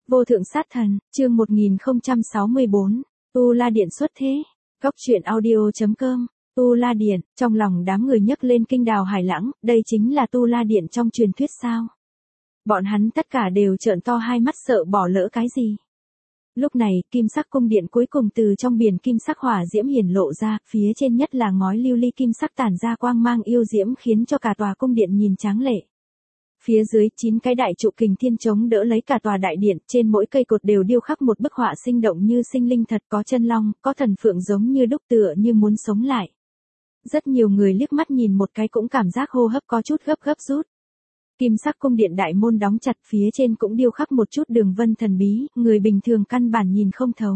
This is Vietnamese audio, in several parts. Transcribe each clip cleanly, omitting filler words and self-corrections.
Vô thượng sát thần, chương 1064, Tu La Điện xuất thế. Góc truyện audio.com, Tu La Điện, trong lòng đám người nhấc lên kinh đào hải lãng, đây chính là Tu La Điện trong truyền thuyết sao? Bọn hắn tất cả đều trợn to hai mắt sợ bỏ lỡ cái gì. Lúc này, kim sắc cung điện cuối cùng từ trong biển kim sắc hỏa diễm hiển lộ ra, phía trên nhất là ngói lưu ly kim sắc tản ra quang mang yêu diễm khiến cho cả tòa cung điện nhìn tráng lệ. Phía dưới 9 cái đại trụ kình thiên chống đỡ lấy cả tòa đại điện, trên mỗi cây cột đều điêu khắc một bức họa sinh động như sinh linh thật, có chân long, có thần phượng giống như đúc tựa như muốn sống lại. Rất nhiều người liếc mắt nhìn một cái cũng cảm giác hô hấp có chút gấp rút. Kim sắc cung điện đại môn đóng chặt, phía trên cũng điêu khắc một chút đường vân thần bí, người bình thường căn bản nhìn không thấu.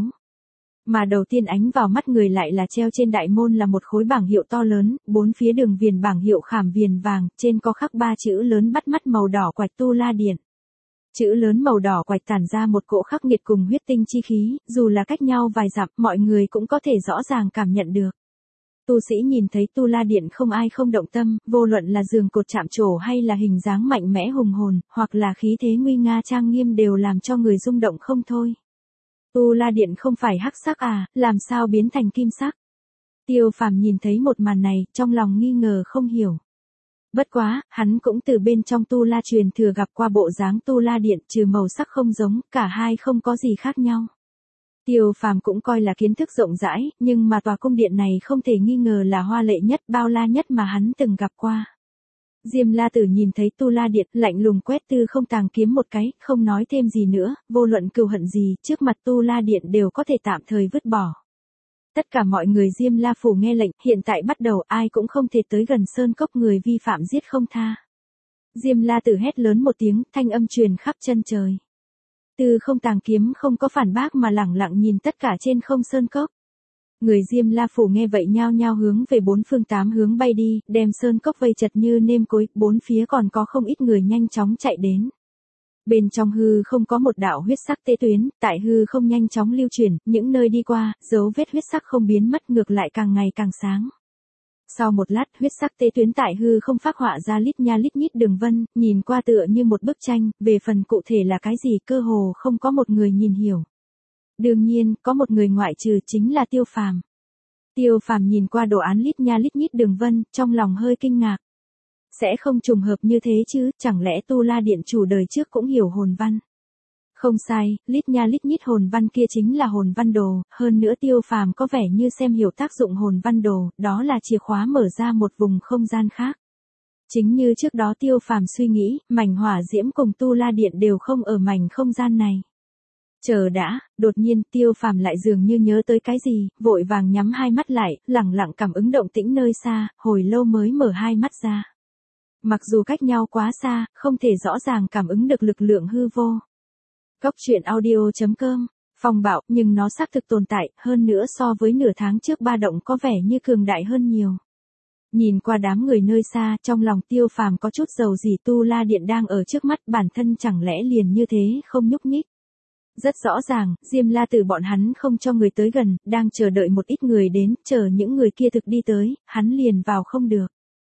Mà đầu tiên ánh vào mắt người lại là treo trên đại môn là một khối bảng hiệu to lớn, bốn phía đường viền bảng hiệu khảm viền vàng, trên có khắc 3 chữ lớn bắt mắt màu đỏ quạch Tu La Điện. Chữ lớn màu đỏ quạch tản ra một cỗ khắc nghiệt cùng huyết tinh chi khí, dù là cách nhau vài dặm, mọi người cũng có thể rõ ràng cảm nhận được. Tu sĩ nhìn thấy Tu La Điện không ai không động tâm, vô luận là giường cột chạm trổ hay là hình dáng mạnh mẽ hùng hồn, hoặc là khí thế nguy nga trang nghiêm đều làm cho người rung động không thôi. Tu La Điện không phải hắc sắc à, làm sao biến thành kim sắc? Tiêu Phàm nhìn thấy một màn này, trong lòng nghi ngờ không hiểu. Bất quá, hắn cũng từ bên trong Tu La truyền thừa gặp qua bộ dáng Tu La Điện, trừ màu sắc không giống, cả hai không có gì khác nhau. Tiêu Phàm cũng coi là kiến thức rộng rãi, nhưng mà tòa cung điện này không thể nghi ngờ là hoa lệ nhất, bao la nhất mà hắn từng gặp qua. Diêm La Tử nhìn thấy Tu La Điện, lạnh lùng quét Tư Không Tàng kiếm một cái, không nói thêm gì nữa, vô luận cừu hận gì, trước mặt Tu La Điện đều có thể tạm thời vứt bỏ. Tất cả mọi người Diêm La Phủ nghe lệnh, hiện tại bắt đầu ai cũng không thể tới gần sơn cốc, người vi phạm giết không tha. Diêm La Tử hét lớn một tiếng, thanh âm truyền khắp chân trời. Tư Không Tàng kiếm không có phản bác mà lẳng lặng nhìn tất cả trên không sơn cốc. Người Diêm La Phủ nghe vậy nhao nhao hướng về bốn phương tám hướng bay đi, đem sơn cốc vây chật như nêm cối, bốn phía còn có không ít người nhanh chóng chạy đến. Bên trong hư không có một đạo huyết sắc tế tuyến, tại hư không nhanh chóng lưu chuyển, những nơi đi qua, dấu vết huyết sắc không biến mất, ngược lại càng ngày càng sáng. Sau một lát, huyết sắc tế tuyến tại hư không phác họa ra lít nha lít nhít đường vân, nhìn qua tựa như một bức tranh, về phần cụ thể là cái gì cơ hồ không có một người nhìn hiểu. Đương nhiên, có một người ngoại trừ chính là Tiêu Phàm. Tiêu Phàm nhìn qua đồ án lít nha lít nhít đường vân, trong lòng hơi kinh ngạc. Sẽ không trùng hợp như thế chứ, chẳng lẽ Tu La Điện chủ đời trước cũng hiểu hồn văn? Không sai, lít nha lít nhít hồn văn kia chính là hồn văn đồ, hơn nữa Tiêu Phàm có vẻ như xem hiểu tác dụng hồn văn đồ, đó là chìa khóa mở ra một vùng không gian khác. Chính như trước đó Tiêu Phàm suy nghĩ, mảnh hỏa diễm cùng Tu La Điện đều không ở mảnh không gian này. Chờ đã, đột nhiên Tiêu Phàm lại dường như nhớ tới cái gì, vội vàng nhắm hai mắt lại, lẳng lặng cảm ứng động tĩnh nơi xa, hồi lâu mới mở hai mắt ra. Mặc dù cách nhau quá xa, không thể rõ ràng cảm ứng được lực lượng hư vô. Góc truyện audio.com, phong bạo, nhưng nó xác thực tồn tại, hơn nữa so với nửa tháng trước ba động có vẻ như cường đại hơn nhiều. Nhìn qua đám người nơi xa, trong lòng Tiêu Phàm có chút dầu dỉ, Tu La Điện đang ở trước mắt, bản thân chẳng lẽ liền như thế không nhúc nhích. Rất rõ ràng, Diêm La Tử bọn hắn không cho người tới gần, đang chờ đợi một ít người đến, chờ những người kia thực đi tới, hắn liền vào không được.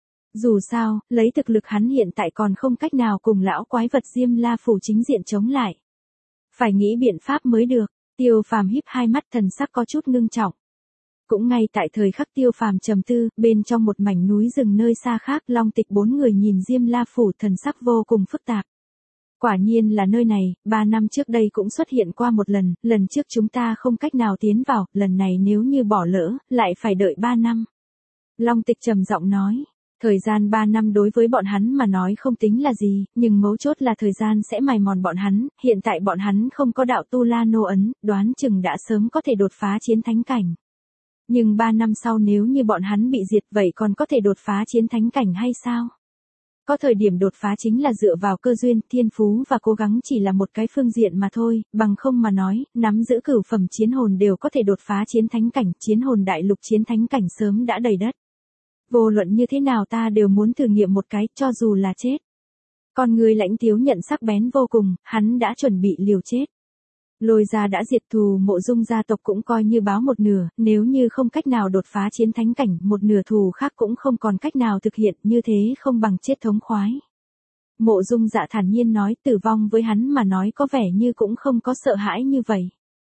Dù sao, lấy thực lực hắn hiện tại còn không cách nào cùng lão quái vật Diêm La Phủ chính diện chống lại. Phải nghĩ biện pháp mới được. Tiêu Phàm híp hai mắt, thần sắc có chút ngưng trọng. Cũng ngay tại thời khắc Tiêu Phàm trầm tư, bên trong một mảnh núi rừng nơi xa khác, Long Tịch bốn người nhìn Diêm La Phủ, thần sắc vô cùng phức tạp. Quả nhiên là nơi này, 3 năm trước đây cũng xuất hiện qua một lần trước chúng ta không cách nào tiến vào, lần này nếu như bỏ lỡ, lại phải đợi 3 năm. Long Tịch trầm giọng nói. Thời gian 3 năm đối với bọn hắn mà nói không tính là gì, nhưng mấu chốt là thời gian sẽ mài mòn bọn hắn, hiện tại bọn hắn không có đạo Tu La nô ấn, đoán chừng đã sớm có thể đột phá chiến thánh cảnh. Nhưng 3 năm sau nếu như bọn hắn bị diệt vậy còn có thể đột phá chiến thánh cảnh hay sao? Có thời điểm đột phá chính là dựa vào cơ duyên, thiên phú và cố gắng chỉ là một cái phương diện mà thôi, bằng không mà nói, nắm giữ cửu phẩm chiến hồn đều có thể đột phá chiến thánh cảnh, chiến hồn đại lục chiến thánh cảnh sớm đã đầy đất. Vô luận như thế nào ta đều muốn thử nghiệm một cái, cho dù là chết. Con người Lãnh Tiếu nhận sắc bén vô cùng, hắn đã chuẩn bị liều chết. Lôi gia đã diệt thù Mộ Dung gia tộc cũng coi như báo một nửa, nếu như không cách nào đột phá chiến thánh cảnh, một nửa thù khác cũng không còn cách nào thực hiện, như thế không bằng chết thống khoái. Mộ Dung Dạ thản nhiên nói, tử vong với hắn mà nói có vẻ như cũng không có sợ hãi như vậy.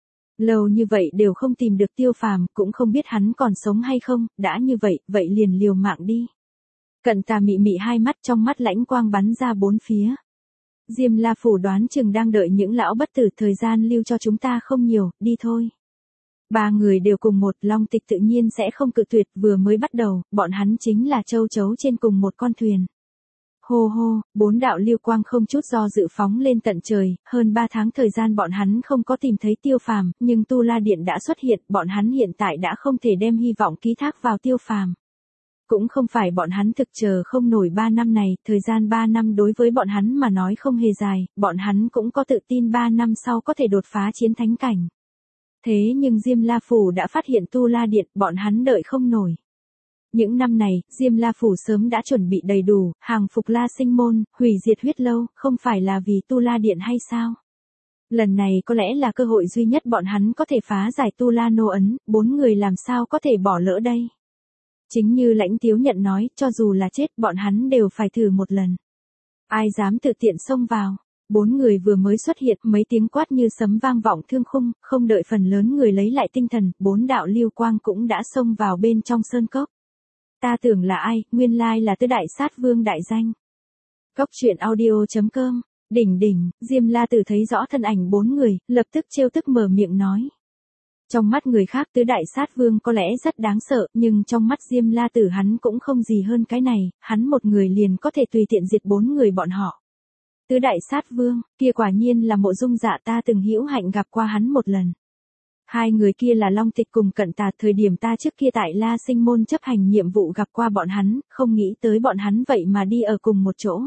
Lâu như vậy đều không tìm được Tiêu Phàm, cũng không biết hắn còn sống hay không, đã như vậy, vậy liền liều mạng đi. Cận Tà mị mị hai mắt, trong mắt lãnh quang bắn ra bốn phía. Diêm La Phủ đoán chừng đang đợi những lão bất tử, thời gian lưu cho chúng ta không nhiều, đi thôi. Ba người đều cùng một, Long Tịch tự nhiên sẽ không cự tuyệt, vừa mới bắt đầu, bọn hắn chính là châu chấu trên cùng một con thuyền. Hô hô, bốn đạo lưu quang không chút do dự phóng lên tận trời, hơn 3 tháng thời gian bọn hắn không có tìm thấy Tiêu Phàm, nhưng Tu La Điện đã xuất hiện, bọn hắn hiện tại đã không thể đem hy vọng ký thác vào Tiêu Phàm. Cũng không phải bọn hắn thực chờ không nổi 3 năm này, thời gian 3 năm đối với bọn hắn mà nói không hề dài, bọn hắn cũng có tự tin 3 năm sau có thể đột phá chiến thánh cảnh. Thế nhưng Diêm La Phủ đã phát hiện Tu La Điện, bọn hắn đợi không nổi. Những năm này, Diêm La Phủ sớm đã chuẩn bị đầy đủ, hàng phục La Sinh Môn, hủy diệt huyết lâu, không phải là vì Tu La Điện hay sao? Lần này có lẽ là cơ hội duy nhất bọn hắn có thể phá giải Tu La Nô ấn, 4 người làm sao có thể bỏ lỡ đây? Chính như Lãnh Tiếu Nhận nói, cho dù là chết, bọn hắn đều phải thử một lần. Ai dám tự tiện xông vào? 4 người vừa mới xuất hiện, mấy tiếng quát như sấm vang vọng thương khung, không đợi phần lớn người lấy lại tinh thần, 4 đạo lưu quang cũng đã xông vào bên trong sơn cốc. Ta tưởng là ai, nguyên lai là Tứ Đại Sát Vương đại danh. Cốc truyện audio.com, đỉnh, Diêm La Tử thấy rõ thân ảnh 4 người, lập tức trêu tức mở miệng nói. Trong mắt người khác Tứ Đại Sát Vương có lẽ rất đáng sợ, nhưng trong mắt Diêm La Tử hắn cũng không gì hơn cái này, hắn một người liền có thể tùy tiện diệt 4 người bọn họ. Tứ Đại Sát Vương, kia quả nhiên là Mộ Dung Dạ, ta từng hữu hạnh gặp qua hắn một lần. Hai người kia là Long Tịch cùng Cận Tà, thời điểm ta trước kia tại La Sinh Môn chấp hành nhiệm vụ gặp qua bọn hắn, không nghĩ tới bọn hắn vậy mà đi ở cùng một chỗ.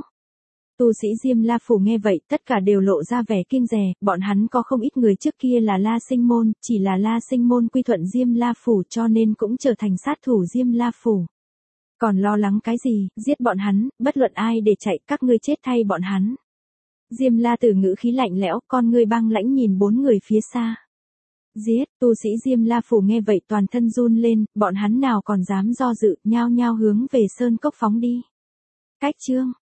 Tu sĩ Diêm La Phủ nghe vậy, tất cả đều lộ ra vẻ kiêng dè, bọn hắn có không ít người trước kia là La Sinh Môn, chỉ là La Sinh Môn quy thuận Diêm La Phủ cho nên cũng trở thành sát thủ Diêm La Phủ. Còn lo lắng cái gì, giết bọn hắn, bất luận ai để chạy, các ngươi chết thay bọn hắn. Diêm La Tử ngữ khí lạnh lẽo, con ngươi băng lãnh nhìn 4 người phía xa. Giết, tu sĩ Diêm La Phủ nghe vậy toàn thân run lên, bọn hắn nào còn dám do dự, nhao nhao hướng về sơn cốc phóng đi. Cách chương